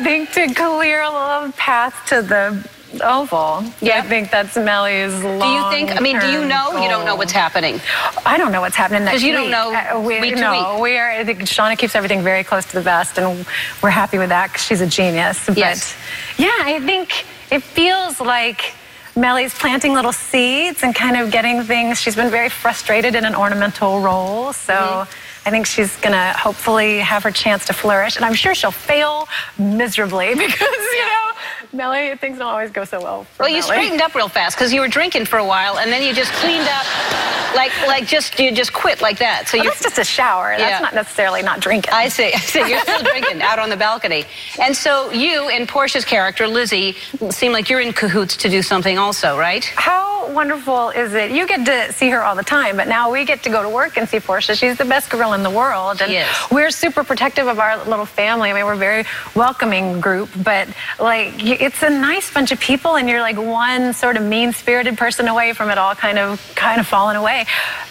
think to clear a little path to the oval. Yeah. I think that's Melly's long-term Do you think, I mean, do you know? goal. You don't know what's happening. I don't know what's happening next week. Because you don't know week to week. We are, I think Shauna keeps everything very close to the vest, and we're happy with that because she's a genius. Yes. But yeah, I think it feels like Melly's planting little seeds and kind of getting things. She's been very frustrated in an ornamental role, so I think she's going to hopefully have her chance to flourish. And I'm sure she'll fail miserably because, you know, Melly, things don't always go so well for Well, you straightened up real fast because you were drinking for a while, and then you just cleaned up, you just quit like that. So that's just a shower. That's not necessarily not drinking. I see. You're still drinking out on the balcony. And so you and Portia's character, Lizzie, seem like you're in cahoots to do something also, right? How wonderful is it? You get to see her all the time, but now we get to go to work and see Portia. She's the best gorilla in the world. And we're super protective of our little family. I mean, we're a very welcoming group, but like it's a nice bunch of people, and you're like one sort of mean-spirited person away from it all kind of falling away.